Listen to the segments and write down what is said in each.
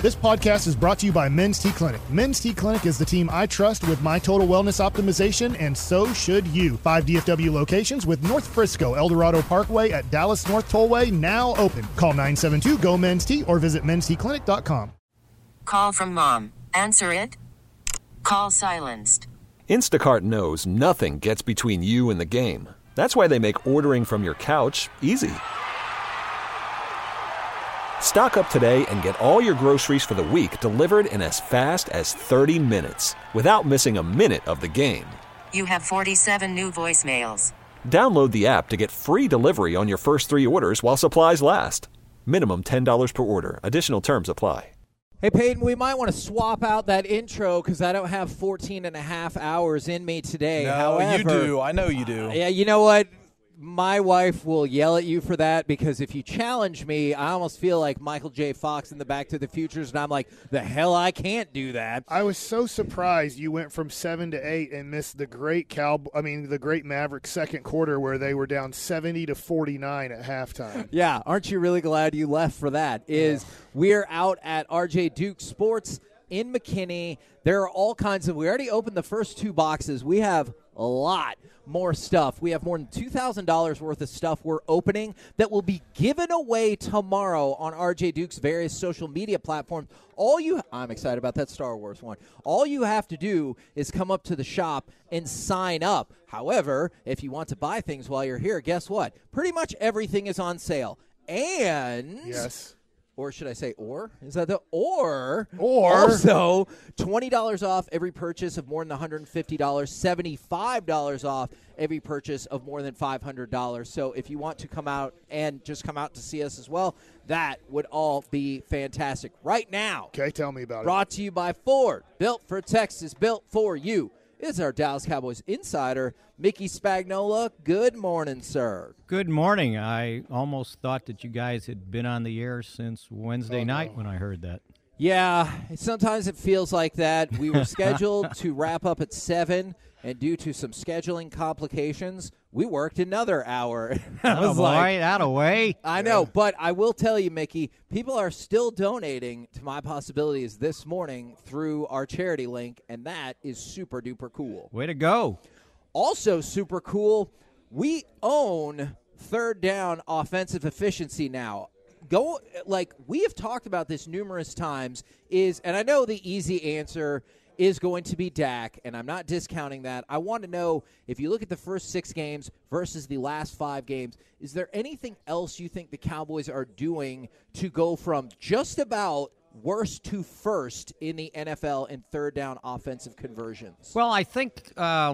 This podcast is brought to you by Men's T Clinic. Men's T Clinic is the team I trust with my total wellness optimization, and so should you. 5 DFW locations with North Frisco, El Dorado Parkway at Dallas North Tollway now open. Call 972-GO-MEN'S-T or visit mensteclinic.com. Call from mom. Answer it. Call silenced. Instacart knows nothing gets between you and the game. That's why they make ordering from your couch easy. Stock up today and get all your groceries for the week delivered in as fast as 30 minutes without missing a minute of the game. You have 47 new voicemails. Download the app to get free delivery on your first 3 orders while supplies last. Minimum $10 per order. Additional terms apply. Hey, Peyton, we might want to swap out that intro because I don't have 14 and a half hours in me today. No, However, you do. I know you do. Yeah, you know what? My wife will yell at you for that because if you challenge me, I almost feel like Michael J. Fox in the Back to the Futures, and I'm like, the hell, I can't do that. I was so surprised you went from 7 to 8 and missed the great Mavericks second quarter where they were down 70-49 at halftime. Yeah, aren't you really glad you left for that? We're out at RJ Duke Sports in McKinney. There are all kinds of – we already opened the first 2 boxes. We have a lot more stuff. We have more than $2,000 worth of stuff we're opening that will be given away tomorrow on RJ Duke's various social media platforms. I'm excited about that Star Wars one. All you have to do is come up to the shop and sign up. However, if you want to buy things while you're here, guess what? Pretty much everything is on sale. And yes. Or should I say or? Is that the or? Also, $20 off every purchase of more than $150, $75 off every purchase of more than $500. So if you want to come out and just come out to see us as well, that would all be fantastic. Right now. Okay, tell me about it. Brought to you by Ford. Built for Texas, built for you. Is our Dallas Cowboys insider, Mickey Spagnola. Good morning, sir. Good morning. I almost thought that you guys had been on the air since Wednesday night when I heard that. Yeah, sometimes it feels like that. We were scheduled to wrap up at 7, and due to some scheduling complications, we worked another hour. Oh, boy, out of way. I know, but I will tell you, Mickey, people are still donating to My Possibilities this morning through our charity link, and that is super-duper cool. Way to go. Also super cool, we own third down offensive efficiency now. We have talked about this numerous times, and I know the easy answer is going to be Dak, and I'm not discounting that. I want to know, if you look at the first 6 games versus the last 5 games, is there anything else you think the Cowboys are doing to go from just about worst to first in the NFL in third down offensive conversions? Well, I think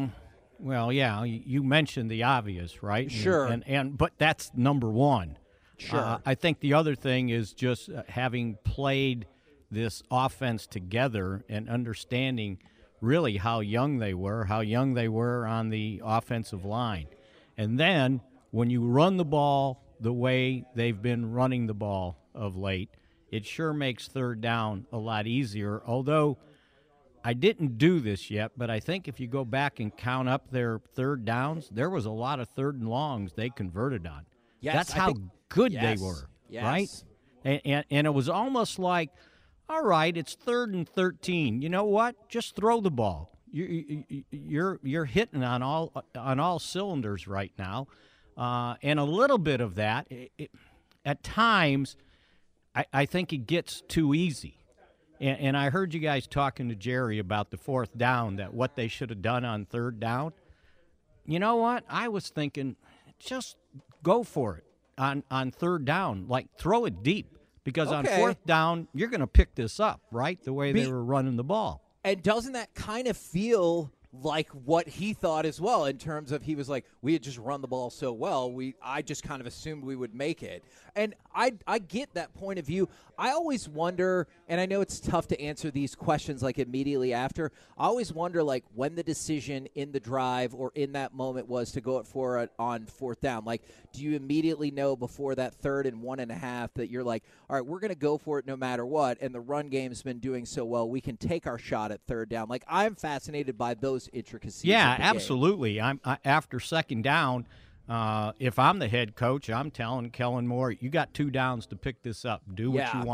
you mentioned the obvious, right? Sure. But that's number one. Sure. I think the other thing is just having played this offense together and understanding really how young they were on the offensive line. And then when you run the ball the way they've been running the ball of late, it sure makes third down a lot easier, although I didn't do this yet, but I think if you go back and count up their third downs, there was a lot of third and longs they converted on. Yes, that's how good they were, right? And it was almost like, all right, it's 3rd and 13. You know what? Just throw the ball. You're hitting on all cylinders right now, and a little bit of that. At times, I think it gets too easy. And I heard you guys talking to Jerry about the 4th down, that what they should have done on 3rd down. You know what? I was thinking, just go for it on 3rd down. Like, throw it deep, because on 4th down, you're going to pick this up, right, the way they were running the ball. And doesn't that kind of feel like what he thought as well, in terms of, he was like, we had just run the ball so well, I just kind of assumed we would make it. And I get that point of view. I always wonder, and I know it's tough to answer these questions like immediately after, I always wonder like when the decision in the drive or in that moment was to go for it on 4th down. Like, do you immediately know before that 3rd and 1.5 that you're like, all right, we're going to go for it no matter what, and the run game's been doing so well, we can take our shot at 3rd down? Like, I'm fascinated by those intricacies. Yeah, of the absolutely. game. After 2nd down, if I'm the head coach, I'm telling Kellen Moore, you got 2 downs to pick this up. Do what you want.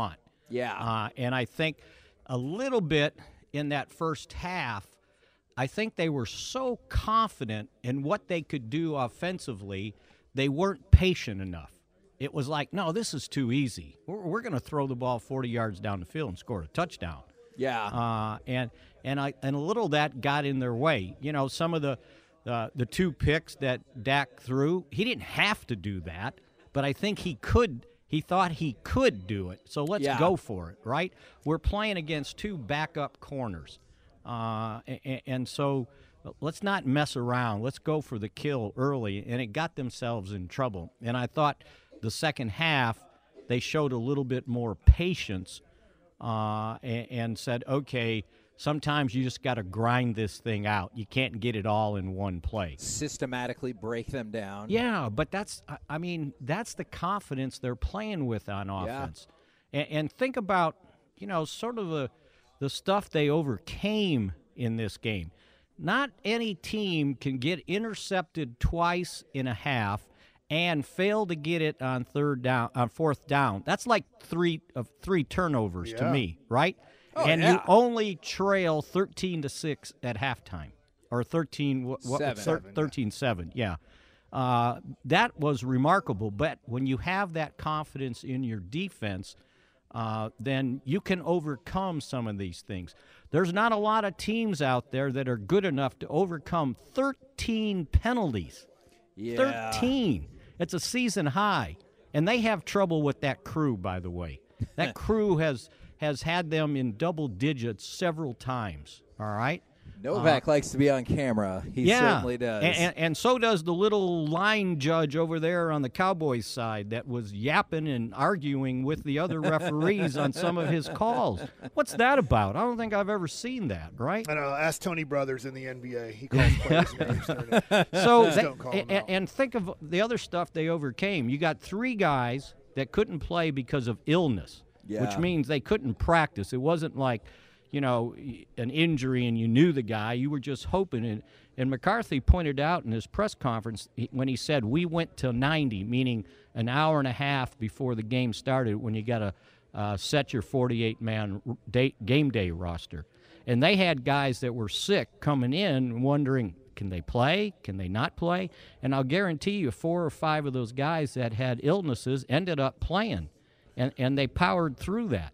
Yeah. And I think a little bit in that first half, I think they were so confident in what they could do offensively, they weren't patient enough. It was like, no, this is too easy. We're going to throw the ball 40 yards down the field and score a touchdown. Yeah. And a little of that got in their way. You know, some of the 2 picks that Dak threw, he didn't have to do that, but I think he could. He thought he could do it. So let's go for it, right? We're playing against 2 backup corners. And so let's not mess around. Let's go for the kill early. And it got themselves in trouble. And I thought the second half they showed a little bit more patience and said, okay, sometimes you just got to grind this thing out. You can't get it all in one play. Systematically break them down. Yeah, but that's the confidence they're playing with on offense. Yeah. And think about, sort of the stuff they overcame in this game. Not any team can get intercepted twice in a half and fail to get it on fourth down. That's like three turnovers to me, right? Oh, and you only trail 13-6 at halftime, or 13-7. Yeah, that was remarkable. But when you have that confidence in your defense, then you can overcome some of these things. There's not a lot of teams out there that are good enough to overcome 13 penalties. Yeah. 13. It's a season high. And they have trouble with that crew, by the way. That crew has had them in double digits several times, all right? Novak likes to be on camera. He certainly does. And so does the little line judge over there on the Cowboys side that was yapping and arguing with the other referees on some of his calls. What's that about? I don't think I've ever seen that, right? I know. Ask Tony Brothers in the NBA. He calls players names during it. So and think of the other stuff they overcame. You got 3 guys that couldn't play because of illness, which means they couldn't practice. It wasn't like – an injury and you knew the guy. You were just hoping. And McCarthy pointed out in his press conference when he said we went to 90, meaning an hour and a half before the game started when you got to set your 48-man game day roster. And they had guys that were sick coming in wondering, can they play? Can they not play? And I'll guarantee you 4 or 5 of those guys that had illnesses ended up playing, and they powered through that.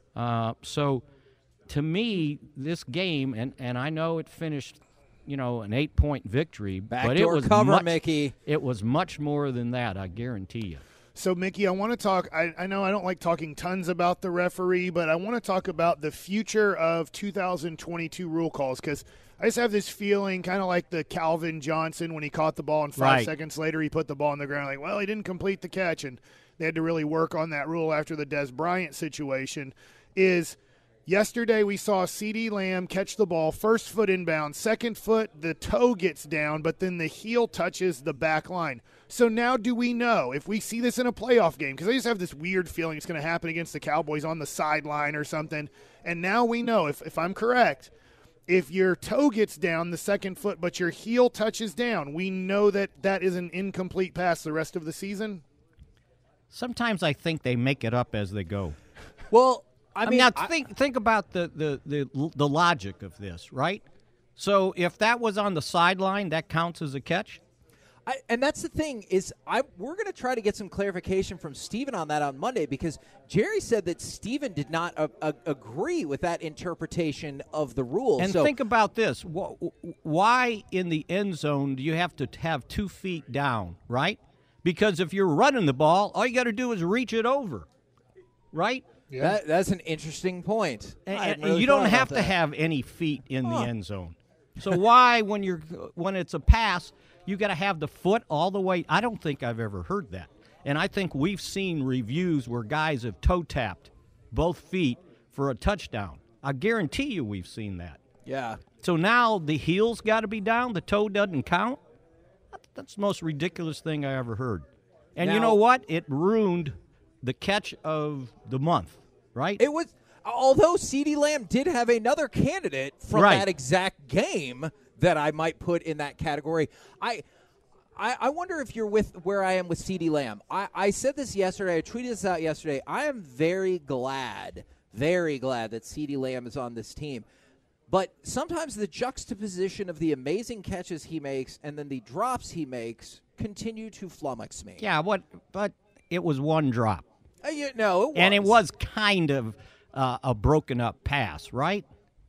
So to me, this game, and I know it finished, an 8-point victory, but it was Mickey. It was much more than that, I guarantee you. So, Mickey, I want to talk. I know I don't like talking tons about the referee, but I want to talk about the future of 2022 rule calls because I just have this feeling, kind of like the Calvin Johnson when he caught the ball and 5 seconds later he put the ball on the ground. Like, well, he didn't complete the catch, and they had to really work on that rule after the Des Bryant situation. Yesterday we saw CeeDee Lamb catch the ball, first foot inbound, second foot, the toe gets down, but then the heel touches the back line. So now do we know if we see this in a playoff game? Because I just have this weird feeling it's going to happen against the Cowboys on the sideline or something. And now we know, if I'm correct, if your toe gets down, the second foot, but your heel touches down, we know that is an incomplete pass the rest of the season? Sometimes I think they make it up as they go. Well, think about the logic of this, right? So if that was on the sideline, that counts as a catch? And that's the thing is we're going to try to get some clarification from Steven on that on Monday because Jerry said that Steven did not agree with that interpretation of the rule. And think about this. Why in the end zone do you have to have 2 feet down, right? Because if you're running the ball, all you got to do is reach it over, right? Yeah. That's an interesting point. And you don't have to have any feet in the end zone. So why, when it's a pass, you got to have the foot all the way? I don't think I've ever heard that. And I think we've seen reviews where guys have toe tapped both feet for a touchdown. I guarantee you we've seen that. Yeah. So now the heel's got to be down, the toe doesn't count? That's the most ridiculous thing I ever heard. And you know what? It ruined the catch of the month, right? It was, although CeeDee Lamb did have another candidate from that exact game that I might put in that category. I wonder if you're with where I am with CeeDee Lamb. I said this yesterday. I tweeted this out yesterday. I am very glad very glad that CeeDee Lamb is on this team. But sometimes the juxtaposition of the amazing catches he makes and then the drops he makes continue to flummox me. Yeah, but it was one drop. No, it was. And it was kind of a broken-up pass, right?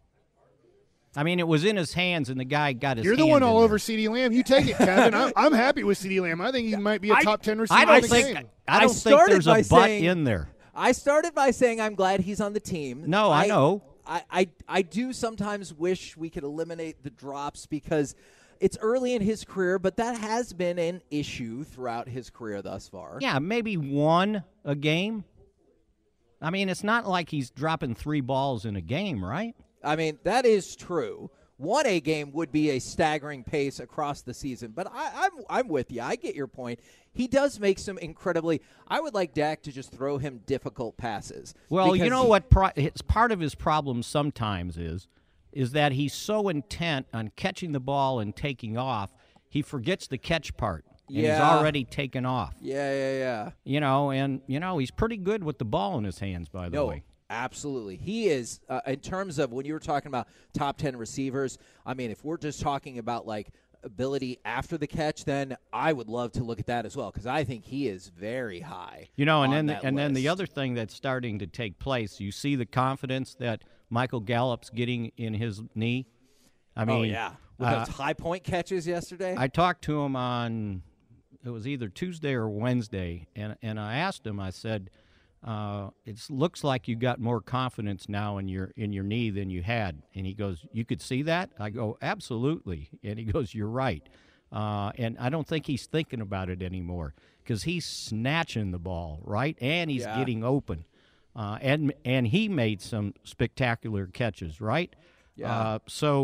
I mean, it was in his hands, and the guy got his You're hand the one all in over there. CeeDee Lamb. You take it, Kevin. I'm happy with CeeDee Lamb. I think he might be a top 10 receiver in the game. I don't think there's a butt in there. I started by saying I'm glad he's on the team. No, I know. I do sometimes wish we could eliminate the drops because it's early in his career, but that has been an issue throughout his career thus far. Yeah, maybe one a game. I mean, it's not like he's dropping 3 balls in a game, right? I mean, that is true. 1A game would be a staggering pace across the season, but I'm with you. I get your point. He does make some incredibly – I would like Dak to just throw him difficult passes. Well, you know what it's part of his problem sometimes is that he's so intent on catching the ball and taking off, he forgets the catch part. And he's already taken off. Yeah. He's pretty good with the ball in his hands, by the way. Absolutely. He is, in terms of when you were talking about top 10 receivers, I mean, if we're just talking about, like, ability after the catch, then I would love to look at that as well because I think he is very high. Then the other thing that's starting to take place, you see the confidence that Michael Gallup's getting in his knee. I mean, with those high point catches yesterday. I talked to him on, it was either Tuesday or Wednesday, and I asked him, I said, it looks like you got more confidence now in your knee than you had. And he goes, you could see that? I go, absolutely. And he goes, you're right. And I don't think he's thinking about it anymore because he's snatching the ball, right? And he's getting open. And he made some spectacular catches, right? Yeah.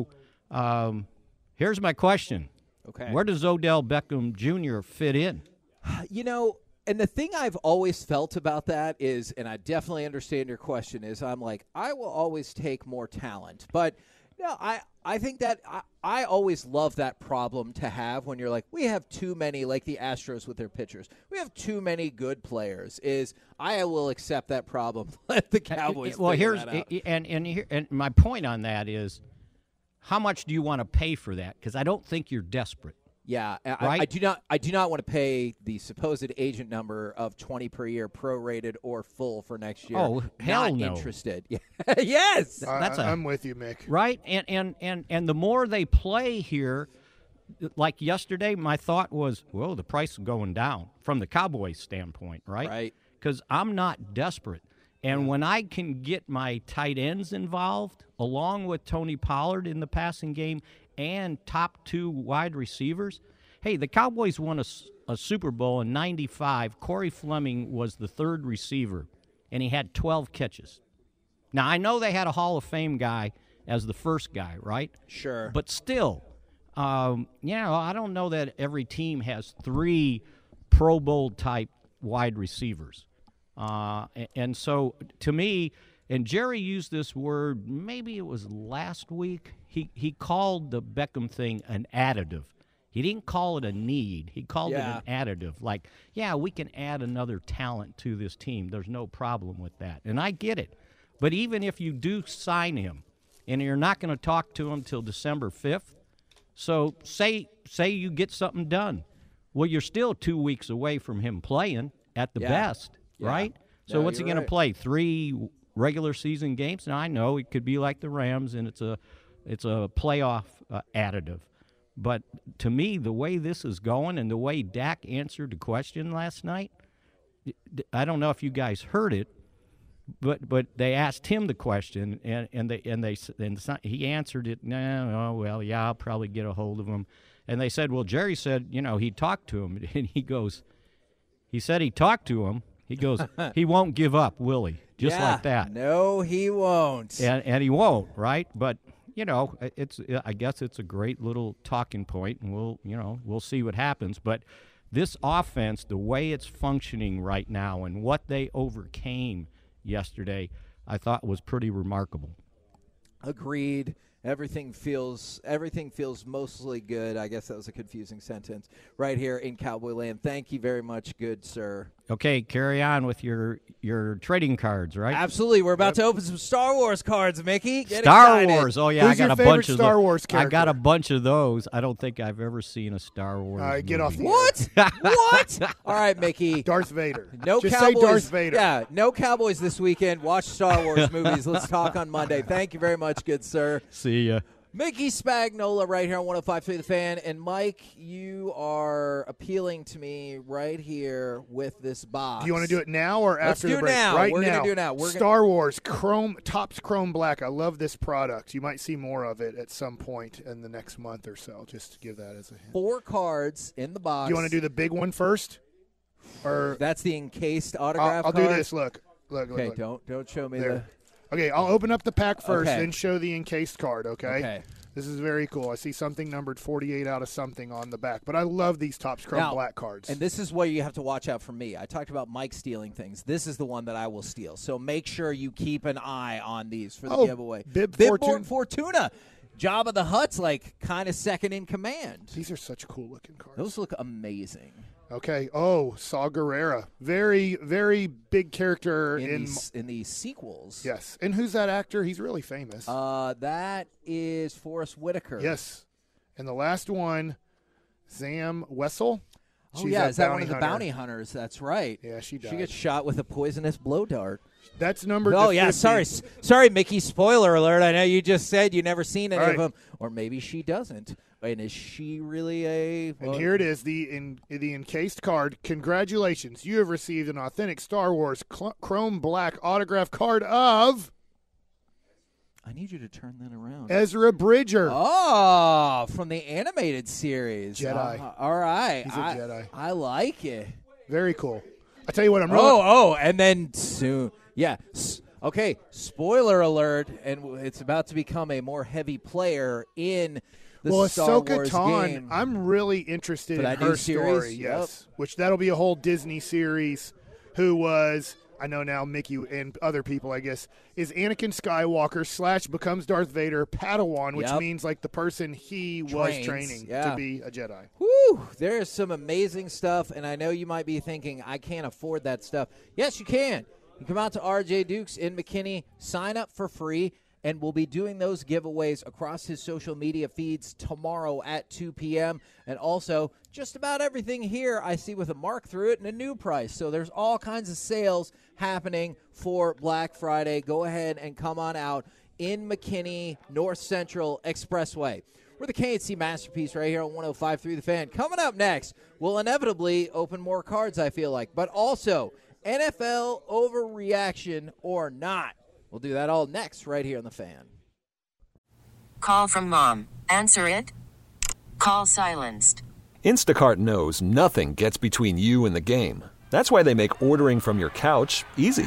Here's my question. Okay. Where does Odell Beckham Jr. fit in? And the thing I've always felt about that is, and I definitely understand your question, is I'm like, I will always take more talent. But no, I think that I always love that problem to have when you're like, we have too many, like the Astros with their pitchers. We have too many good players. I will accept that problem. Let the Cowboys figure that out. And my point on that is, how much do you want to pay for that? Because I don't think you're desperate. Yeah, right? I do not want to pay the supposed agent number of 20 per year, prorated or full for next year. Oh, hell no. Not interested. Yes, I'm with you, Mick. Right, and the more they play here, like yesterday, my thought was, whoa, the price is going down from the Cowboys' standpoint, right? Right. Because I'm not desperate. And when I can get my tight ends involved, along with Tony Pollard in the passing game and top 2 wide receivers, hey, the Cowboys won a Super Bowl in '95. Corey Fleming was the 3rd receiver, and he had 12 catches. Now, I know they had a Hall of Fame guy as the first guy, right? Sure. But still, I don't know that every team has 3 Pro Bowl-type wide receivers. And so, to me, and Jerry used this word, maybe it was last week, he called the Beckham thing an additive. He didn't call it a need. He called it an additive. Like, we can add another talent to this team. There's no problem with that. And I get it. But even if you do sign him, and you're not going to talk to him till December 5th, so say you get something done. Well, you're still 2 weeks away from him playing at the best, right? So what's he going to play? 3 regular season games? Now, I know it could be like the Rams, and it's a playoff additive. But to me, the way this is going and the way Dak answered the question last night, I don't know if you guys heard it, but they asked him the question, and he answered it. I'll probably get a hold of him. And they said, well, Jerry said, he talked to him, and he said he talked to him. He goes, he won't give up, will he? Just like that. No, he won't. And he won't, right? But I guess it's a great little talking point, and we'll see what happens. But this offense, the way it's functioning right now, and what they overcame yesterday, I thought was pretty remarkable. Agreed. Everything feels mostly good. I guess that was a confusing sentence right here in Cowboy Land. Thank you very much, good sir. Okay, carry on with your trading cards, right? Absolutely. We're about to open some Star Wars cards, Mickey. Get Star excited. Wars. Oh yeah, Who's I got your a favorite bunch of Star Wars I got a character? bunch of those. I don't think I've ever seen a Star Wars. All right, get off movie. the What? All right, Mickey. Darth Vader. No Just Cowboys. say Darth Vader. Yeah, no Cowboys this weekend. Watch Star Wars movies. Let's talk on Monday. Thank you very much, good sir. See ya. Mickey Spagnola right here on 105.3 The Fan. And, Mike, you are appealing to me right here with this box. Do you want to do it now or Let's after do the it break? now. Right We're now. gonna do it now. Star Wars Topps Chrome Black. I love this product. You might see more of it at some point in the next month or so. Just to give that as a hint. 4 cards in the box. Do you want to do the big one first? Or That's the encased autograph I'll card? do this. Look. Okay, Look. don't show me There. Okay, I'll open up the pack first, Okay. then show the encased card, okay? Okay. This is very cool. I see something numbered 48 out of something on the back. But I love these Topps Chrome Now, Black cards. And this is where you have to watch out for me. I talked about Mike stealing things. This is the one that I will steal. So make sure you keep an eye on these for the giveaway. Bib Fortuna. Jabba the Hutt's like kind of second in command. These are such cool-looking cards. Those look amazing. Okay. Oh, Saw Gerrera. Very, very big character in the sequels. Yes. And who's that actor? He's really famous. That is Forrest Whitaker. Yes. And the last one, Zam Wessel. Oh, yeah. Is that one of the bounty hunters? That's right. Yeah, she died. She gets shot with a poisonous blow dart. That's numbered Oh, to yeah. 50. Sorry, Mickey. Spoiler alert. I know you just said you never seen any All of right. them. Or maybe she doesn't. And is she really a... And here it is, the encased card. Congratulations. You have received an authentic Star Wars Chrome Black autograph card of I need you to turn that around. Ezra Bridger. Oh, from the animated series. Jedi. All right. He's a Jedi. I like it. Very cool. I tell you what, I'm really... Oh, and then soon. Yeah. Okay, spoiler alert, and it's about to become a more heavy player in the Star Ahsoka Wars Taunt, game. I'm really interested For in that her new series? story, yes. Yep. Which that'll be a whole Disney series. Who was, I know now Mickey and other people, I guess, is Anakin Skywalker / becomes Darth Vader Padawan, which Yep. means like the person he was Trains, training yeah. to be a Jedi. Whew, there's some amazing stuff, and I know you might be thinking, I can't afford that stuff. Yes, you can. You come out to RJ Dukes in McKinney, sign up for free, and we'll be doing those giveaways across his social media feeds tomorrow at 2 p.m. And also, just about everything here I see with a mark through it and a new price. So there's all kinds of sales happening for Black Friday. Go ahead and come on out in McKinney, North Central Expressway. We're the KNC Masterpiece right here on 105.3 The Fan. Coming up next, we'll inevitably open more cards, I feel like. But also, NFL overreaction or not. We'll do that all next right here on The Fan. Call from mom. Answer it. Call silenced. Instacart knows nothing gets between you and the game. That's why they make ordering from your couch easy.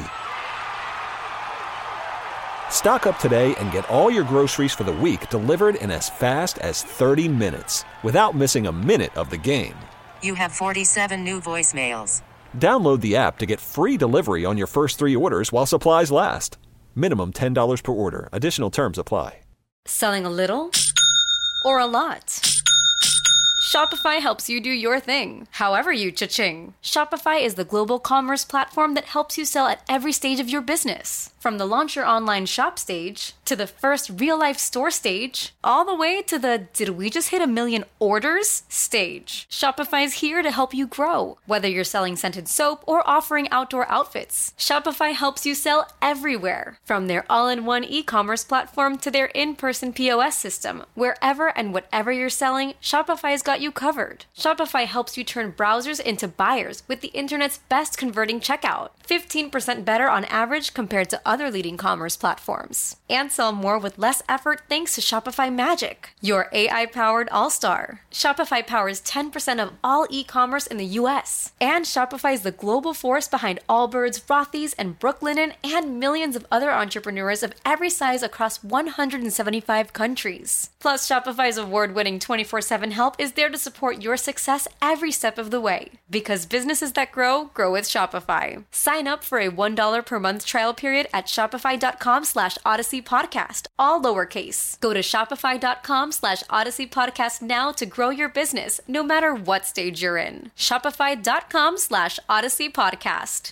Stock up today and get all your groceries for the week delivered in as fast as 30 minutes without missing a minute of the game. You have 47 new voicemails. Download the app to get free delivery on your first 3 orders while supplies last. Minimum $10 per order. Additional terms apply. Selling a little or a lot? Shopify helps you do your thing, however you cha-ching. Shopify is the global commerce platform that helps you sell at every stage of your business. From the launch your online shop stage, to the first real-life store stage, all the way to the did we just hit 1 million orders stage. Shopify's here to help you grow. Whether you're selling scented soap or offering outdoor outfits, Shopify helps you sell everywhere. From their all-in-one e-commerce platform to their in-person POS system. Wherever and whatever you're selling, Shopify's got you covered. Shopify helps you turn browsers into buyers with the internet's best converting checkout. 15% better on average compared to other leading commerce platforms. And sell more with less effort thanks to Shopify Magic, your AI-powered all-star. Shopify powers 10% of all e-commerce in the U.S. And Shopify is the global force behind Allbirds, Rothy's, and Brooklinen, and millions of other entrepreneurs of every size across 175 countries. Plus, Shopify's award-winning 24/7 help is there there to support your success every step of the way. Because businesses that grow, grow with Shopify. Sign up for a $1 per month trial period at shopify.com/Odyssey Podcast, all lowercase. Go to shopify.com/Odyssey Podcast now to grow your business, no matter what stage you're in. Shopify.com/Odyssey Podcast.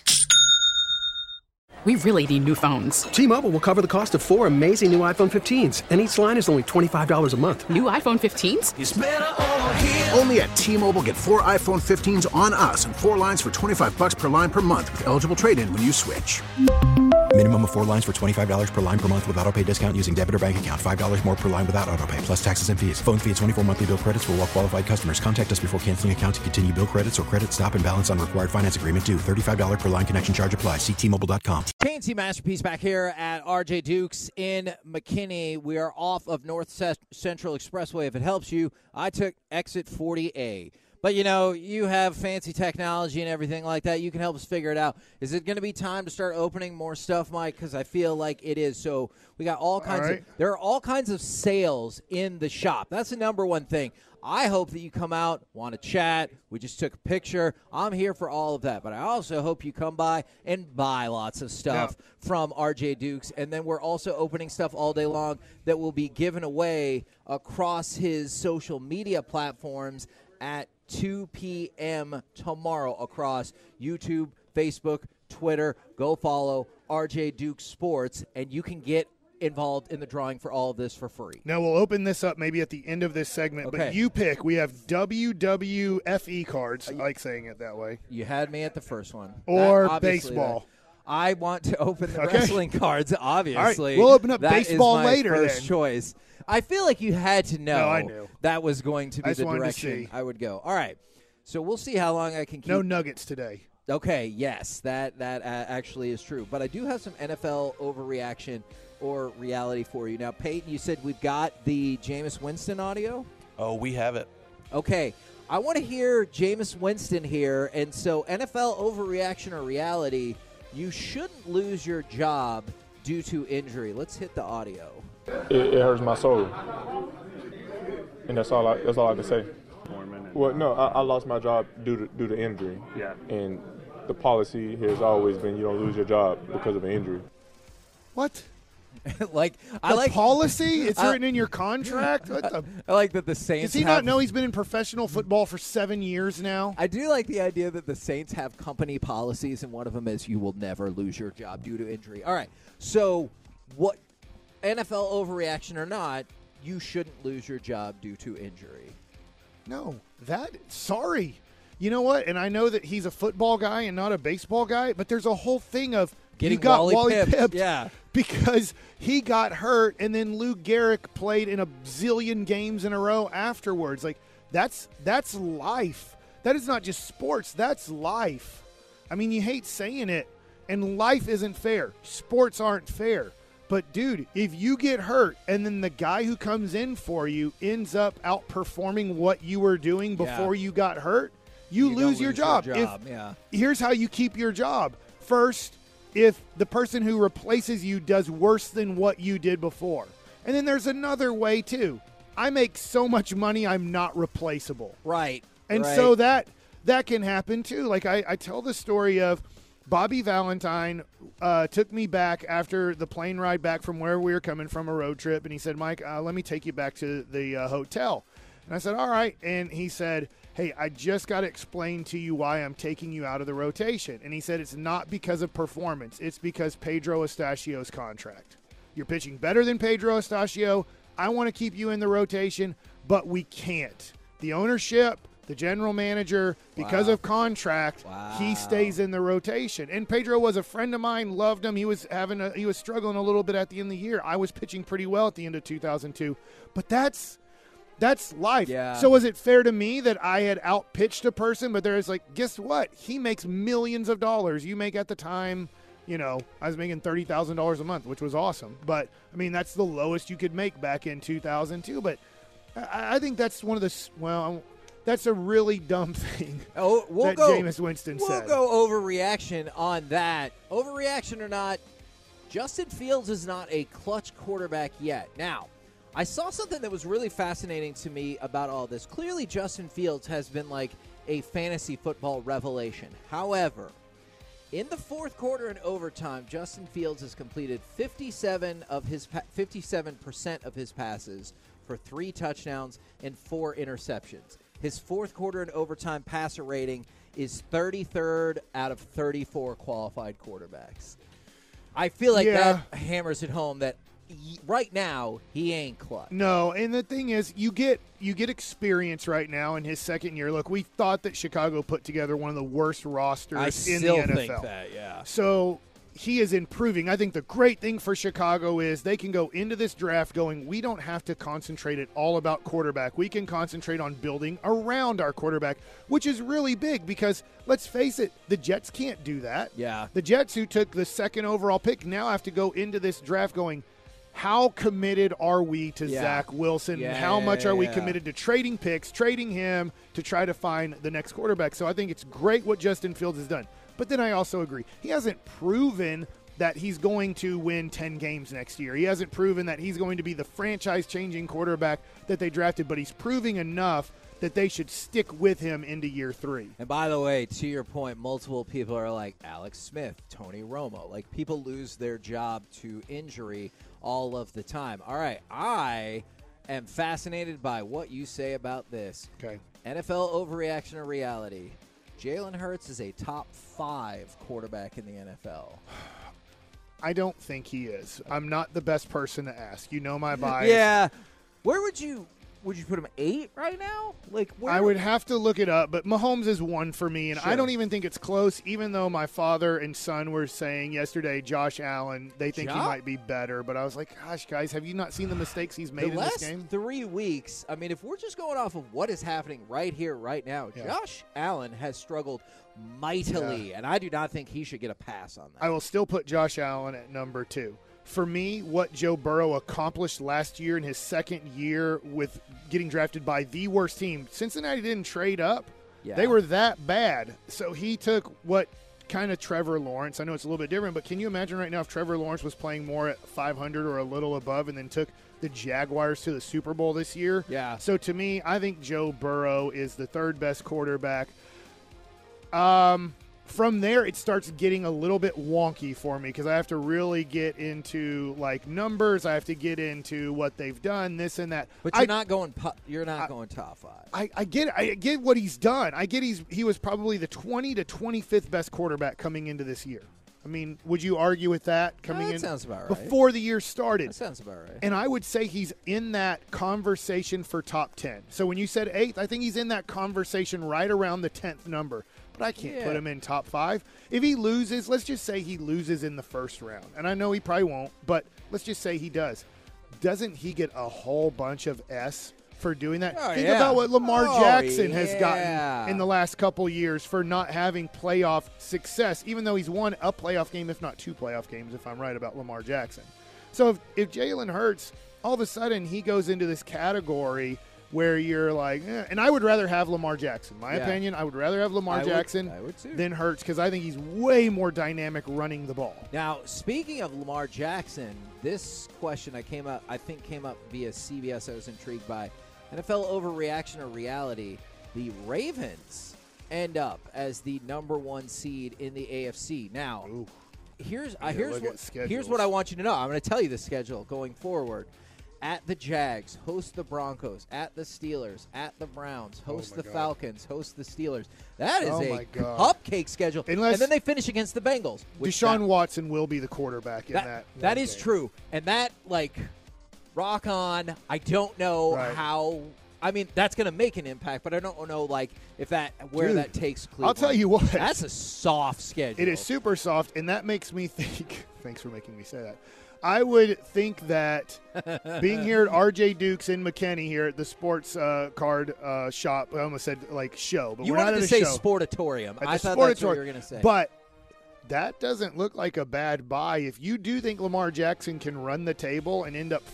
We really need new phones. T-Mobile will cover the cost of 4 amazing new iPhone 15s, and each line is only $25 a month. New iPhone 15s? It's better over here. Only at T-Mobile, get 4 iPhone 15s on us and 4 lines for $25 per line per month with eligible trade-in when you switch. Minimum of 4 lines for $25 per line per month with autopay discount using debit or bank account. $5 more per line without autopay, plus taxes and fees. Phone fee at 24 monthly bill credits for well-qualified customers. Contact us before canceling account to continue bill credits or credit stop and balance on required finance agreement due. $35 per line connection charge applies. See T-Mobile.com. K&C Masterpiece back here at RJ Dukes in McKinney. We are off of North Central Expressway. If it helps you, I took exit 40A. But, you know, you have fancy technology and everything like that. You can help us figure it out. Is it going to be time to start opening more stuff, Mike? Because I feel like it is. So we got all kinds of – there are all kinds of sales in the shop. That's the number one thing. I hope that you come out, want to chat. We just took a picture. I'm here for all of that. But I also hope you come by and buy lots of stuff from RJ Dukes. And then we're also opening stuff all day long that will be given away across his social media platforms at 2 p.m. tomorrow across YouTube, Facebook, Twitter. Go follow RJ Dukes Sports, and you can get involved in the drawing for all of this for free. Now, we'll open this up maybe at the end of this segment, but you pick. We have WWFE cards. I like saying it that way. You had me at the first one. Or baseball. I want to open the wrestling cards, obviously. All right, we'll open up baseball later then. That is my first choice. I feel like you had to know I knew. that was going to be the direction I would go. All right, so we'll see how long I can keep. No Nuggets today. Okay, yes, that actually is true. But I do have some NFL overreaction or reality for you. Now, Peyton, you said we've got the Jameis Winston audio? Oh, we have it. Okay, I want to hear Jameis Winston here. And so NFL overreaction or reality, you shouldn't lose your job due to injury. Let's hit the audio. It hurts my soul, and that's all I can say. Well, no, I lost my job due to injury. Yeah. And the policy has always been you don't lose your job because of an injury. What? I like policy? It's written in your contract? I like that the Saints. Does he not know he's been in professional football for 7 years now? I do like the idea that the Saints have company policies, and one of them is you will never lose your job due to injury. All right. So what? NFL overreaction or not, you shouldn't lose your job due to injury. No, sorry. You know what? And I know that he's a football guy and not a baseball guy, but there's a whole thing of getting Wally pipped. Yeah. Because he got hurt and then Lou Gehrig played in a zillion games in a row afterwards. Like, that's life. That is not just sports. That's life. I mean, you hate saying it, and life isn't fair. Sports aren't fair. But, dude, if you get hurt and then the guy who comes in for you ends up outperforming what you were doing before you got hurt, you lose your job. Here's how you keep your job. First, if the person who replaces you does worse than what you did before. And then there's another way, too. I make so much money, I'm not replaceable. Right. And so that can happen, too. Like, I tell the story of Bobby Valentine took me back after the plane ride back from where we were coming from, a road trip, and he said, Mike, let me take you back to the hotel. And I said, all right. And he said, hey, I just got to explain to you why I'm taking you out of the rotation. And he said, it's not because of performance. It's because Pedro Estachio's contract. You're pitching better than Pedro Estachio. I want to keep you in the rotation, but we can't. The ownership, the general manager, because of contract, he stays in the rotation. And Pedro was a friend of mine, loved him. He was struggling a little bit at the end of the year. I was pitching pretty well at the end of 2002. But that's life. Yeah. So was it fair to me that I had outpitched a person, but there's guess what? He makes millions of dollars. You make at the time, I was making $30,000 a month, which was awesome. But, I mean, that's the lowest you could make back in 2002. But I think that's one of the that's a really dumb thing Jameis Winston said. We'll go overreaction on that. Overreaction or not, Justin Fields is not a clutch quarterback yet. Now, I saw something that was really fascinating to me about all this. Clearly, Justin Fields has been like a fantasy football revelation. However, in the fourth quarter and overtime, Justin Fields has completed 57% of his passes for 3 touchdowns and 4 interceptions. His fourth quarter and overtime passer rating is 33rd out of 34 qualified quarterbacks. I feel like that hammers it home that right now he ain't clutch. No, and the thing is, you get experience right now in his second year. Look, we thought that Chicago put together one of the worst rosters in the NFL. I still think that, yeah. So he is improving. I think the great thing for Chicago is they can go into this draft going, we don't have to concentrate it all about quarterback. We can concentrate on building around our quarterback, which is really big because, let's face it, the Jets can't do that. Yeah. The Jets, who took the second overall pick, now have to go into this draft going, how committed are we to Zach Wilson? How much are we committed to trading picks, trading him to try to find the next quarterback? So I think it's great what Justin Fields has done. But then I also agree. He hasn't proven that he's going to win 10 games next year. He hasn't proven that he's going to be the franchise-changing quarterback that they drafted, but he's proving enough that they should stick with him into year 3. And by the way, to your point, multiple people are like Alex Smith, Tony Romo. Like, people lose their job to injury all of the time. All right, I am fascinated by what you say about this. Okay. NFL overreaction or reality? Jalen Hurts is a top 5 quarterback in the NFL. I don't think he is. I'm not the best person to ask. You know my bias. Yeah. Where would you put him 8 right now? Like, I would have to look it up, but Mahomes is 1 for me, and I don't even think it's close, even though my father and son were saying yesterday, Josh Allen, they think he might be better. But I was like, gosh, guys, have you not seen the mistakes he's made in this game? The last 3 weeks, I mean, if we're just going off of what is happening right here, right now, Josh Allen has struggled mightily, and I do not think he should get a pass on that. I will still put Josh Allen at number 2. For me, what Joe Burrow accomplished last year in his second year with getting drafted by the worst team, Cincinnati didn't trade up. Yeah. They were that bad. So he took what kind of Trevor Lawrence, I know it's a little bit different, but can you imagine right now if Trevor Lawrence was playing more at 500 or a little above and then took the Jaguars to the Super Bowl this year? Yeah. So to me, I think Joe Burrow is the 3rd best quarterback. From there, it starts getting a little bit wonky for me because I have to really get into like numbers. I have to get into what they've done, this and that. But you're not going top 5. I get what he's done. I get he was probably the 20 to 25th best quarterback coming into this year. I mean, would you argue with that coming in? Sounds about right. Before the year started. That sounds about right. And I would say he's in that conversation for top 10. So when you said 8th, I think he's in that conversation right around the 10th number. But I can't put him in top 5. If he loses, let's just say he loses in the first round. And I know he probably won't, but let's just say he does. Doesn't he get a whole bunch of S for doing that? Think about what Lamar Jackson has gotten in the last couple years for not having playoff success, even though he's won a playoff game, if not 2 playoff games, if I'm right about Lamar Jackson. So if Jalen Hurts, all of a sudden he goes into this category where you're like, and I would rather have Lamar Jackson. My opinion, I would rather have Lamar Jackson than Hurts because I think he's way more dynamic running the ball. Now, speaking of Lamar Jackson, this question came up via CBS. I was intrigued by NFL overreaction or reality. The Ravens end up as the number 1 seed in the AFC. Now, here's what I want you to know. I'm going to tell you the schedule going forward. At the Jags, host the Broncos. At the Steelers, at the Browns, host the Falcons, host the Steelers. That is a cupcake schedule. And then they finish against the Bengals. Deshaun Watson will be the quarterback in that. That is true. And that, rock on. I don't know how. I mean, that's going to make an impact, but I don't know, if that that takes Cleveland. I'll tell you what. That's a soft schedule. It is super soft, and that makes me think. Thanks for making me say that. I would think that being here at RJ Dukes in McKinney here at the sports card shop, I almost said show, but we're not at a show. You wanted to say sportatorium. I thought that's what you were going to say. But that doesn't look like a bad buy. If you do think Lamar Jackson can run the table and end up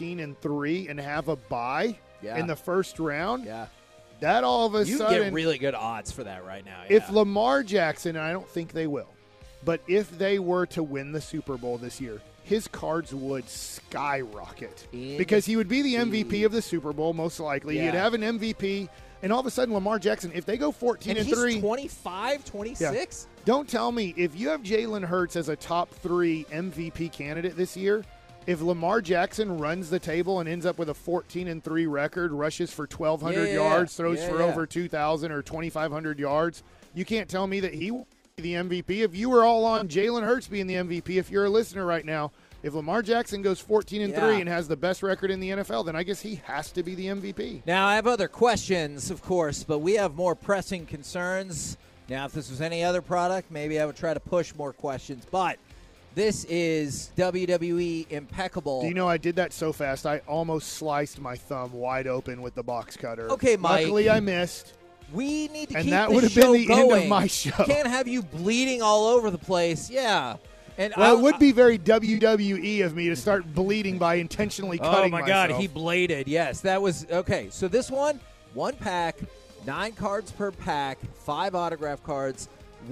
14-3 and have a bye in the first round, that all of a sudden you get really good odds for that right now. If Lamar Jackson, and I don't think they will, but if they were to win the Super Bowl this year, his cards would skyrocket because he would be the MVP of the Super Bowl, most likely. He'd have an MVP, and all of a sudden, Lamar Jackson, if they go 14-3. And he's 25, 26? Yeah. Don't tell me, if you have Jalen Hurts as a top 3 MVP candidate this year, if Lamar Jackson runs the table and ends up with a 14-3 record, rushes for 1,200 yards, throws for over 2,000 or 2,500 yards, you can't tell me that he will be the MVP. If you were all on Jalen Hurts being the MVP, if you're a listener right now, if Lamar Jackson goes 14-3 and has the best record in the NFL, then I guess he has to be the MVP. Now, I have other questions, of course, but we have more pressing concerns. Now, if this was any other product, maybe I would try to push more questions, but this is WWE Impeccable. Do you know I did that so fast I almost sliced my thumb wide open with the box cutter. Okay, Mike. Luckily, I missed. We need to and keep that the would have show been the going. end of my show. Can't have you bleeding all over the place. Yeah. And well, it would be very WWE of me to start bleeding by intentionally cutting myself. Oh, my God. He bladed. Yes, that was – okay. So this one pack, 9 cards per pack, 5 autograph cards,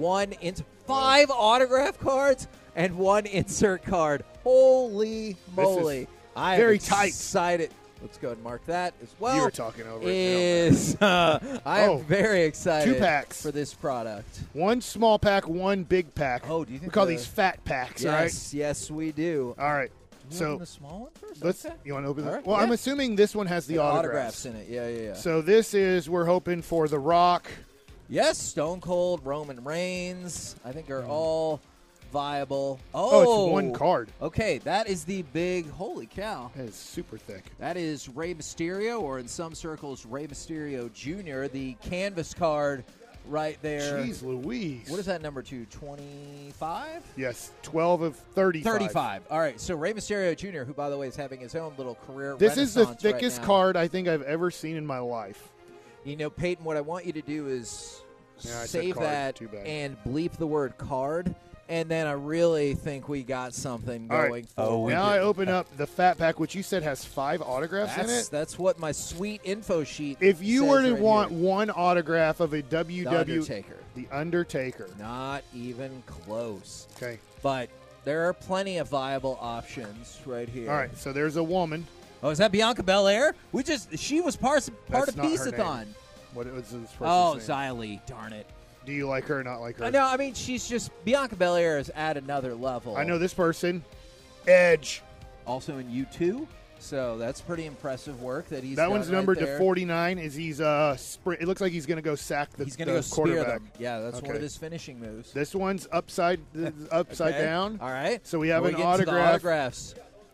5 autograph cards, and 1 insert card. Holy moly. I very am tight. Excited. Let's go and mark that as well. You were talking over it. I am very excited 2 packs for this product. 1 small pack, 1 big pack. Oh, do you think we call these fat packs, right? Yes, we do. All right. You open the small one first? You want to open it? Right. Well, I'm assuming this one has the autographs in it. Yeah. So this is, we're hoping for The Rock. Yes, Stone Cold, Roman Reigns, I think are all viable. Oh, it's 1 card. Okay, that is the big, holy cow. That is super thick. That is Rey Mysterio, or in some circles, Rey Mysterio Jr., the canvas card right there. Jeez Louise. What is that number to, 25? Yes, 12 of 35. 35. All right, so Rey Mysterio Jr., who, by the way, is having his own little career This is the thickest right now. card I think I've ever seen in my life. You know, Peyton, what I want you to do is save card. that and bleep the word card, and then I really think we got something going forward. Now I open up the fat pack, which you said has 5 autographs in it. That's what my sweet info sheet If you says were to right want here. 1 autograph of a The Undertaker. Not even close. Okay. But there are plenty of viable options right here. All right, so there's a woman. Oh, is that Bianca Belair? She was part of not her Peace-a-thon. name. What was this person's Oh, name? Xia Li, darn it. Do you like her or not like her? No, I mean, she's just, Bianca Belair is at another level. I know this person, Edge. Also in U2, so that's pretty impressive work that he's That done one's right numbered there. to 49. It looks like he's going to go sack the He's going to go spear quarterback. them. Yeah, that's one of his finishing moves. This one's upside Okay. down. All right. So we have Now an get to the autograph autographs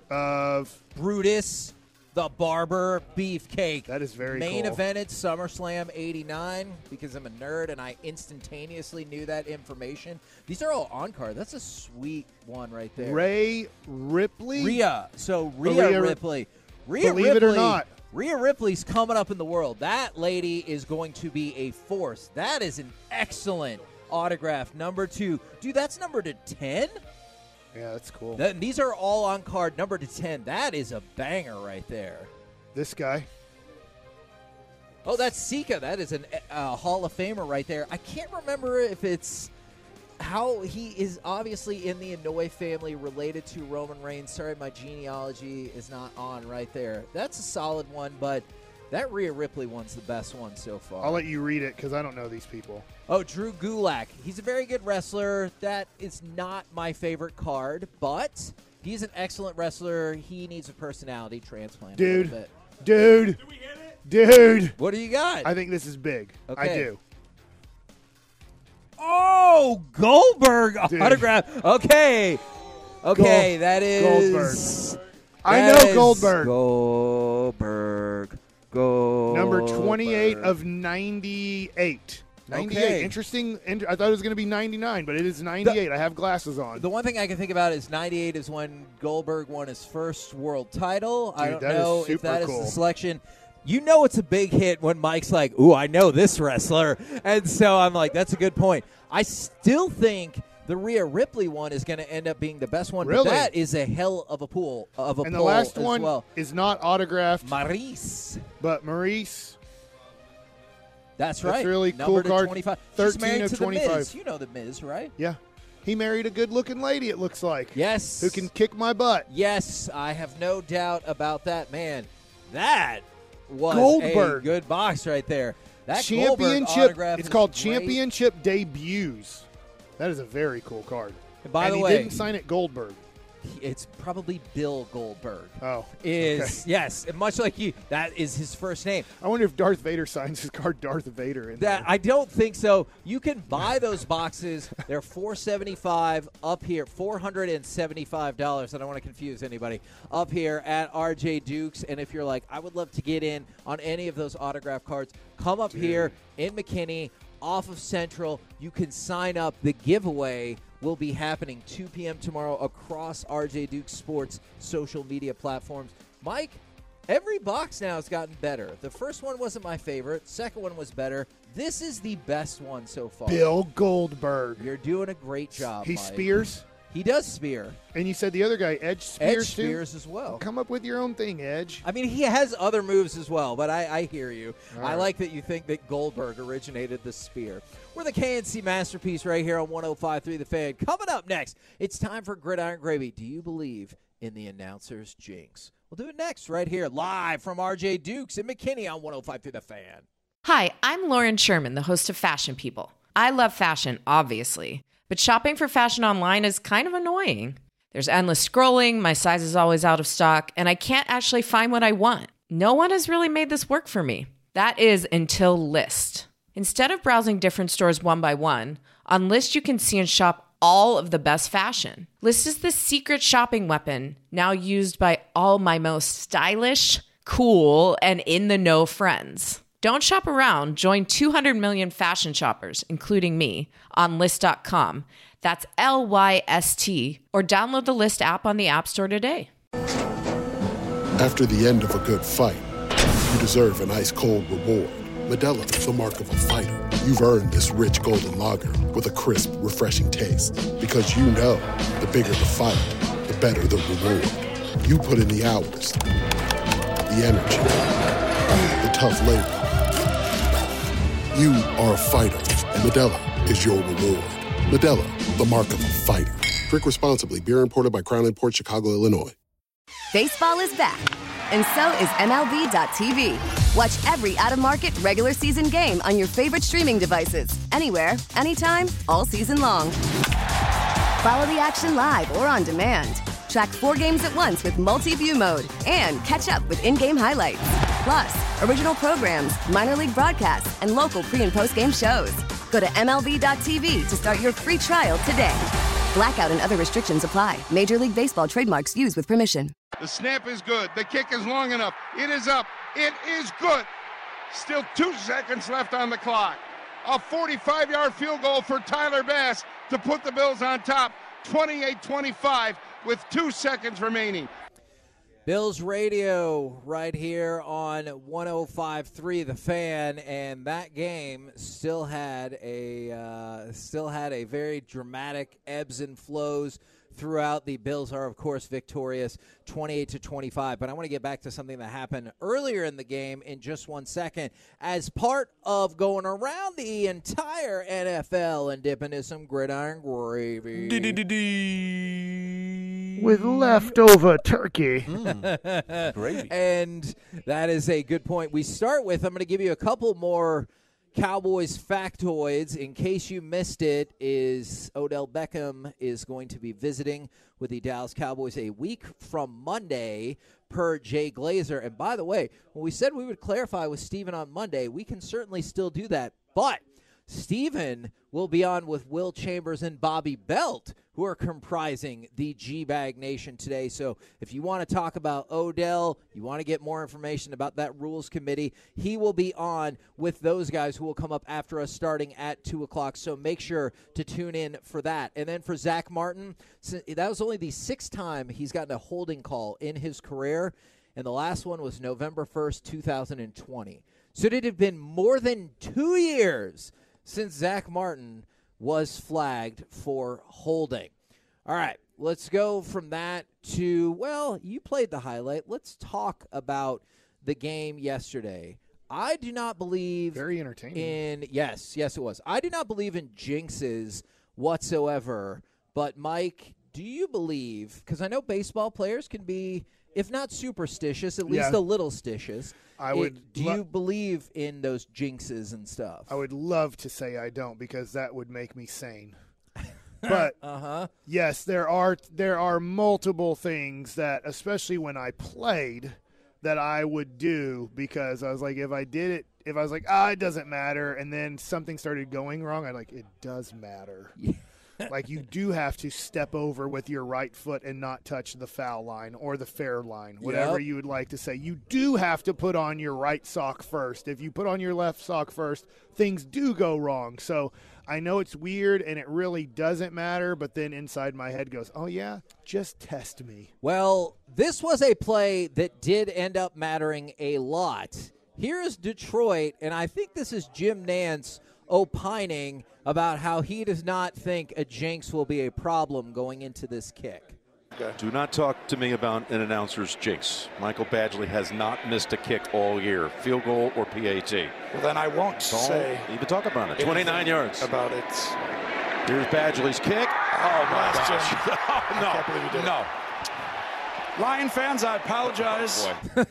of Brutus the Barber Beefcake. That is very Main cool. event at SummerSlam 89 because I'm a nerd and I instantaneously knew that information. These are all on card. That's a sweet one right there. Rhea Ripley. Rhea. So Rhea Ripley. Rhea Believe Ripley, it or not. Rhea Ripley's coming up in the world. That lady is going to be a force. That is an excellent autograph. Number 2. Dude, that's number to 10? Yeah, that's cool. These are all on card number to 10. That is a banger right there. This guy. Oh, that's Sika. That is a Hall of Famer right there. I can't remember if it's how he is obviously in the Inoue family related to Roman Reigns. Sorry, my genealogy is not on right there. That's a solid one, but that Rhea Ripley one's the best one so far. I'll let you read it because I don't know these people. Oh, Drew Gulak. He's a very good wrestler. That is not my favorite card, but he's an excellent wrestler. He needs a personality transplant a little bit. Dude. Dude. What do you got? I think this is big. Okay. I do. Oh, Goldberg autograph. Okay. That is Goldberg. I know Goldberg. Goldberg. Number 28 of 98. 98. Okay. Interesting. I thought it was going to be 99, but it is 98. I have glasses on. The one thing I can think about is 98 is when Goldberg won his first world title. I don't that know is if that super is cool. the selection. You know it's a big hit when Mike's like, ooh, I know this wrestler. And so I'm like, that's a good point. I still think the Rhea Ripley one is going to end up being the best one. Really? But that is a hell of a pull. And the last as one well. is not autographed. Maurice. But Maurice. That's right. Really Number cool card. 25. 13 She's married of to 25. The Miz. You know The Miz, right? Yeah. He married a good-looking lady, it looks like. Yes. Who can kick my butt. Yes, I have no doubt about that. Man, that was Goldberg. a good box right there. That Championship. Goldberg autograph It's is called great. Championship Debuts. That is a very cool card. And by the way, he didn't sign it Goldberg. It's probably Bill Goldberg. Oh. Yes, much like you. That is his first name. I wonder if Darth Vader signs his card Darth Vader in there. I don't think so. You can buy those boxes. They're $475 up here, $475. I don't want to confuse anybody. Up here at RJ Dukes. And if you're like, I would love to get in on any of those autograph cards, come up here in McKinney off of Central. You can sign up. The giveaway will be happening 2 p.m. tomorrow across RJ Dukes Sports social media platforms. Mike, every box now has gotten better. The first one wasn't my favorite. Second one was better. This is the best one so far. Bill Goldberg. You're doing a great job, He Mike. spears. He does spear. And you said the other guy, Edge spears too? Edge spears as well. Come up with your own thing, Edge. I mean, he has other moves as well, but I hear you. All I right. like that you think that Goldberg originated the spear. We're the KNC Masterpiece right here on 105.3 The Fan. Coming up next, it's time for Gridiron Gravy. Do you believe in the announcer's jinx? We'll do it next right here, live from RJ Dukes in McKinney on 105.3 The Fan. Hi, I'm Lauren Sherman, the host of Fashion People. I love fashion, obviously, but shopping for fashion online is kind of annoying. There's endless scrolling, my size is always out of stock, and I can't actually find what I want. No one has really made this work for me. That is until Lyst. Instead of browsing different stores one by one, on Lyst you can see and shop all of the best fashion. Lyst is the secret shopping weapon now used by all my most stylish, cool, and in-the-know friends. Don't shop around. Join 200 million fashion shoppers, including me, on Lyst.com. That's LYST. Or download the Lyst app on the App Store today. After the end of a good fight, you deserve an ice-cold reward. Modelo is the mark of a fighter. You've earned this rich golden lager with a crisp, refreshing taste. Because you know, the bigger the fight, the better the reward. You put in the hours, the energy, the tough labor. You are a fighter, and Modelo is your reward. Modelo, the mark of a fighter. Drink responsibly. Beer imported by Crown Imports, Chicago, Illinois. Baseball is back, and so is MLB.tv. Watch every out-of-market regular season game on your favorite streaming devices, anywhere, anytime, all season long. Follow the action live or on demand. Track 4 games at once with multi-view mode and catch up with in-game highlights. Plus, original programs, minor league broadcasts, and local pre- and post-game shows. Go to MLB.tv to start your free trial today. Blackout and other restrictions apply. Major League Baseball trademarks used with permission. The snap is good. The kick is long enough. It is up. It is good. Still 2 seconds left on the clock. A 45-yard field goal for Tyler Bass to put the Bills on top, 28-25 with 2 seconds remaining. Bills Radio right here on 105.3 The Fan, and that game still had a very dramatic ebbs and flows throughout. The Bills are, of course, victorious 28-25. But I want to get back to something that happened earlier in the game in just 1 second. As part of going around the entire NFL and dipping into some gridiron gravy. With leftover turkey. Gravy. And that is a good point. We start with, I'm going to give you a couple more Cowboys factoids. In case you missed it, is Odell Beckham is going to be visiting with the Dallas Cowboys a week from Monday per Jay Glazer. And by the way, when we said we would clarify with Steven on Monday, we can certainly still do that. But Steven will be on with Will Chambers and Bobby Belt, who are comprising the G-Bag Nation today. So if you want to talk about Odell, you want to get more information about that rules committee, he will be on with those guys who will come up after us starting at 2 o'clock. So make sure to tune in for that. And then for Zach Martin, that was only the 6th time he's gotten a holding call in his career, and the last one was November 1st, 2020. So it had been more than 2 years since Zach Martin was flagged for holding. All right, let's go from that to, well, you played the highlight. Let's talk about the game yesterday. I do not believe very entertaining. Yes, it was. I do not believe in jinxes whatsoever But, Mike, do you believe, because I know baseball players can be, if not superstitious, at least a little stitious. Do you believe in those jinxes and stuff? I would love to say I don't, because that would make me sane. But yes, there are multiple things that, especially when I played, that I would do, because I was like, if I did it, if I was like, it doesn't matter, and then something started going wrong, I'd like, it does matter. Like, you do have to step over with your right foot and not touch the foul line or the fair line, whatever you would like to say. You do have to put on your right sock first. If you put on your left sock first, things do go wrong. So I know it's weird and it really doesn't matter, but then inside my head goes, oh, yeah, just test me. Well, this was a play that did end up mattering a lot. Here's Detroit, and I think this is Jim Nantz opining about how he does not think a jinx will be a problem going into this kick. Do not talk to me about an announcer's jinx. Michael Badgley has not missed a kick all year, field goal or PAT. Well, then I won't say. Even talk about it. 29 yards. About it. Here's Badgley's kick. Oh, my gosh. Oh, no. I can't believe he did it. Lion fans, I apologize.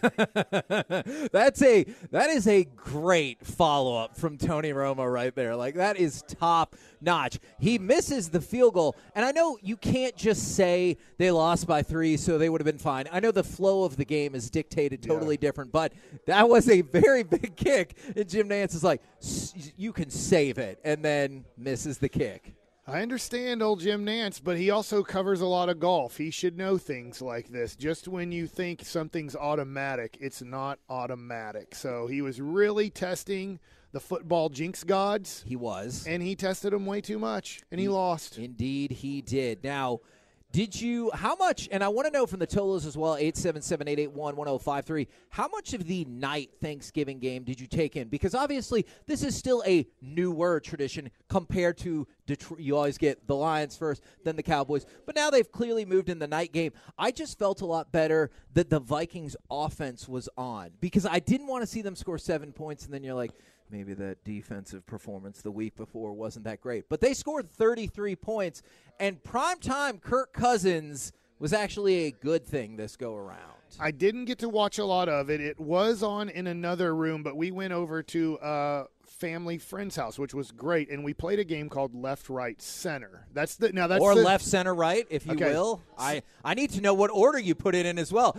That is a great follow-up from Tony Romo right there. Like, that is top notch. He misses the field goal, and I know you can't just say they lost by 3, so they would have been fine. I know the flow of the game is dictated totally different, but that was a very big kick, and Jim Nantz is like, you can save it, and then misses the kick. I understand old Jim Nantz, but he also covers a lot of golf. He should know things like this. Just when you think something's automatic, it's not automatic. So he was really testing the football jinx gods. He was. And he tested them way too much, and he lost. Indeed, he did. Now, how much, and I want to know from the Tolos as well, 877-881-1053, how much of the night Thanksgiving game did you take in? Because obviously this is still a newer tradition compared to Detroit. You always get the Lions first, then the Cowboys. But now they've clearly moved in the night game. I just felt a lot better that the Vikings offense was on, because I didn't want to see them score 7 points, and then you're like, maybe that defensive performance the week before wasn't that great. But they scored 33 points, and primetime Kirk Cousins was actually a good thing this go-around. I didn't get to watch a lot of it. It was on in another room, but we went over to a family friend's house, which was great, and we played a game called Left, Right, Center. Left, Center, Right, if you will. I need to know what order you put it in as well.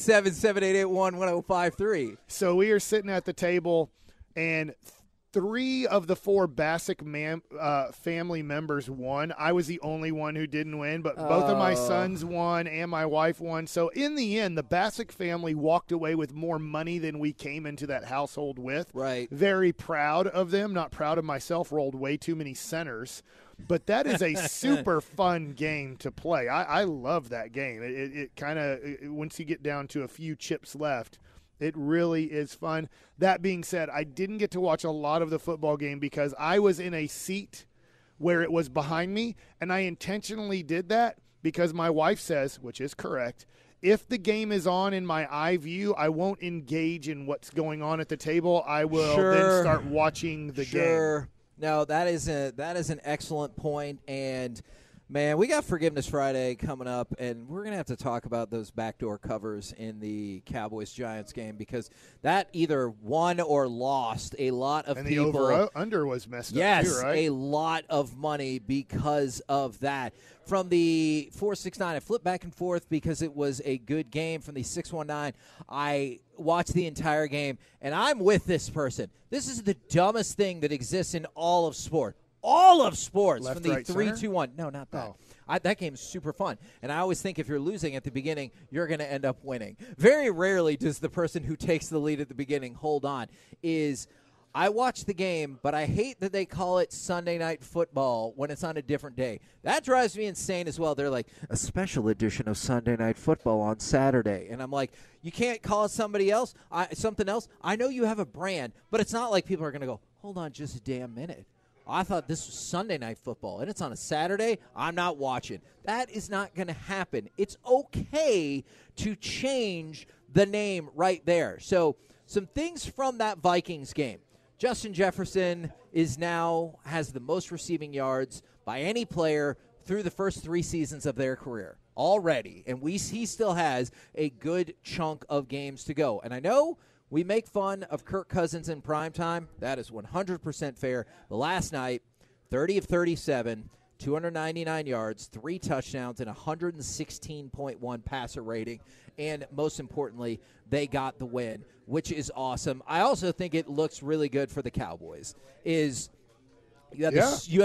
877-881-1053. So we are sitting at the table, and 3 of the 4 Bassick family members won. I was the only one who didn't win, but both of my sons won and my wife won. So in the end, the Bassick family walked away with more money than we came into that household with. Right. Very proud of them. Not proud of myself. Rolled way too many centers. But that is a super fun game to play. I love that game. It kind of, once you get down to a few chips left, it really is fun. That being said, I didn't get to watch a lot of the football game because I was in a seat where it was behind me, and I intentionally did that because my wife says, which is correct, if the game is on in my eye view, I won't engage in what's going on at the table. I will then start watching the game. No, that is an excellent point, and man, we got Forgiveness Friday coming up, and we're going to have to talk about those backdoor covers in the Cowboys-Giants game, because that either won or lost a lot of people. And the over-under was messed up too, right? Yes, a lot of money because of that. From the 469, I flipped back and forth because it was a good game. From the 619, I watched the entire game, and I'm with this person. This is the dumbest thing that exists in all of sport. All of sports. Left, from the right, 3-2-1. No, not that. That game's super fun. And I always think if you're losing at the beginning, you're going to end up winning. Very rarely does the person who takes the lead at the beginning hold on. I watch the game, but I hate that they call it Sunday Night Football when it's on a different day. That drives me insane as well. They're like, a special edition of Sunday Night Football on Saturday. And I'm like, you can't call it something else? I know you have a brand, but it's not like people are going to go, hold on just a damn minute. I thought this was Sunday Night Football, and it's on a Saturday. I'm not watching. That is not going to happen. It's okay to change the name right there. So some things from that Vikings game. Justin Jefferson has the most receiving yards by any player through the first 3 seasons of their career already, and he still has a good chunk of games to go. And I know we make fun of Kirk Cousins in primetime. That is 100% fair. But last night, 30 of 37, 299 yards, 3 touchdowns, and 116.1 passer rating. And most importantly, they got the win, which is awesome. I also think it looks really good for the Cowboys. You have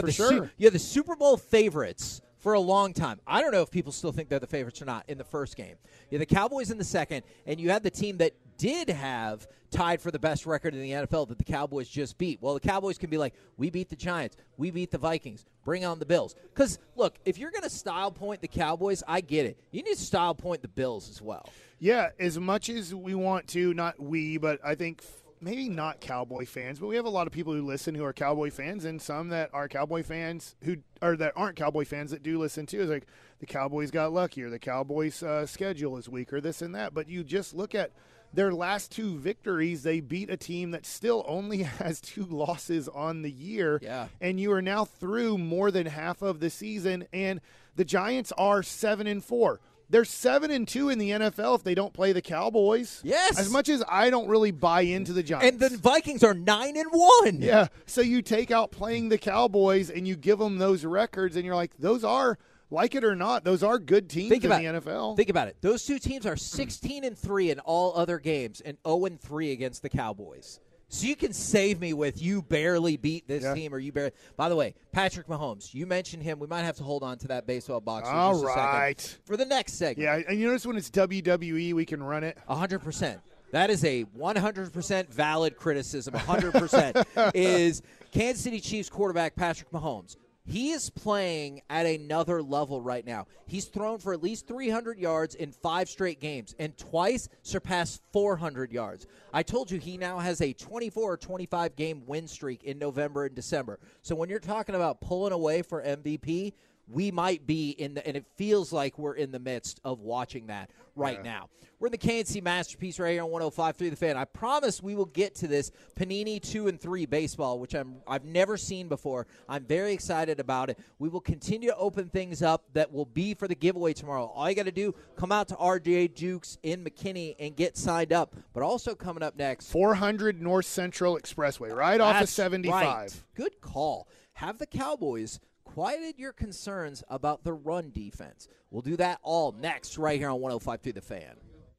the Super Bowl favorites for a long time. I don't know if people still think they're the favorites or not in the first game. You had the Cowboys in the second, and you had the team that did have tied for the best record in the NFL that the Cowboys just beat. Well, the Cowboys can be like, we beat the Giants, we beat the Vikings, bring on the Bills. Because, look, if you're going to style point the Cowboys, I get it. You need to style point the Bills as well. Yeah, as much as we want to, not we, but I think maybe not Cowboy fans, but we have a lot of people who listen who are Cowboy fans, and some that are Cowboy fans that aren't Cowboy fans that do listen too. It's like the Cowboys got lucky, or the Cowboys' schedule is weak, or this and that. But you just look at their last 2 victories, they beat a team that still only has 2 losses on the year. Yeah. And you are now through more than half of the season, and the Giants are 7-4. They're 7-2 in the NFL if they don't play the Cowboys. Yes. As much as I don't really buy into the Giants. And the Vikings are 9-1. Yeah. So you take out playing the Cowboys and you give them those records, and you're like, those are, like it or not, those are good teams in the NFL. Think about it. Those 2 teams are 16-3 in all other games and 0-3 against the Cowboys. So you can save me with you barely beat this team, or you barely. By the way, Patrick Mahomes, you mentioned him. We might have to hold on to that baseball box for just a second for the next segment. Yeah, and you notice when it's WWE, we can run it 100%. That is a 100% valid criticism. 100% is Kansas City Chiefs quarterback Patrick Mahomes. He is playing at another level right now. He's thrown for at least 300 yards in 5 straight games and twice surpassed 400 yards. I told you he now has a 24 or 25 game win streak in November and December. So when you're talking about pulling away for MVP, we might be and it feels like we're in the midst of watching that right now. We're in the KNC Masterpiece right here on 105.3 The Fan. I promise we will get to this Panini 2 and 3 baseball, which I've never seen before. I'm very excited about it. We will continue to open things up that will be for the giveaway tomorrow. All you got to do, come out to RJ Jukes in McKinney and get signed up. But also coming up next, 400 North Central Expressway, right off of 75. Right. Good call. Have the Cowboys quieted your concerns about the run defense. We'll do that all next right here on 105.3 The Fan.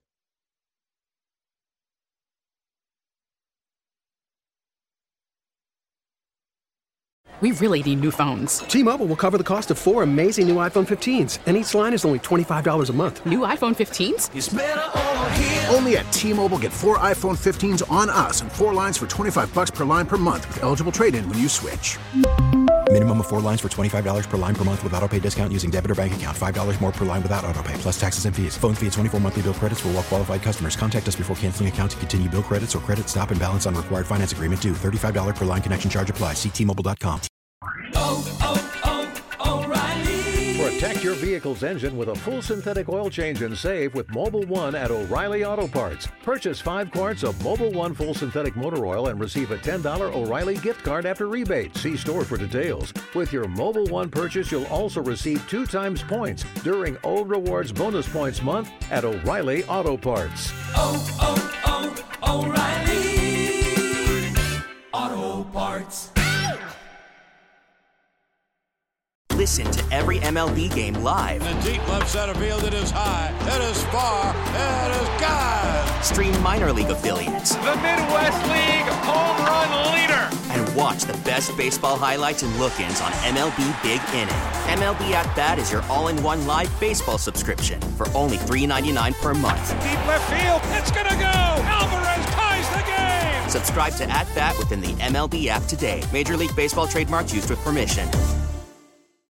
We really need new phones. T-Mobile will cover the cost of 4 amazing new iPhone 15s, and each line is only $25 a month. New iPhone 15s? It's better over here. Only at T-Mobile, get 4 iPhone 15s on us and 4 lines for $25 per line per month with eligible trade-in when you switch. Minimum of 4 lines for $25 per line per month with auto-pay discount using debit or bank account. $5 more per line without auto-pay, plus taxes and fees. Phone fee at 24 monthly bill credits for well-qualified customers. Contact us before canceling account to continue bill credits or credit stop and balance on required finance agreement due. $35 per line connection charge applies. See T-Mobile.com. O'Reilly. Protect your vehicle's engine with a full synthetic oil change and save with Mobil 1 at O'Reilly Auto Parts. Purchase 5 quarts of Mobil 1 full synthetic motor oil and receive a $10 O'Reilly gift card after rebate. See store for details. With your Mobil 1 purchase, you'll also receive 2 times points during O Rewards Bonus Points Month at O'Reilly Auto Parts. O'Reilly Auto Parts. Listen to every MLB game live. In the deep left center field, it is high, it is far, it is gone. Stream minor league affiliates. The Midwest League home run leader. And watch the best baseball highlights and look-ins on MLB Big Inning. MLB At Bat is your all-in-one live baseball subscription for only $3.99 per month. Deep left field, it's gonna go. Alvarez ties the game. Subscribe to At Bat within the MLB app today. Major League Baseball trademarks used with permission.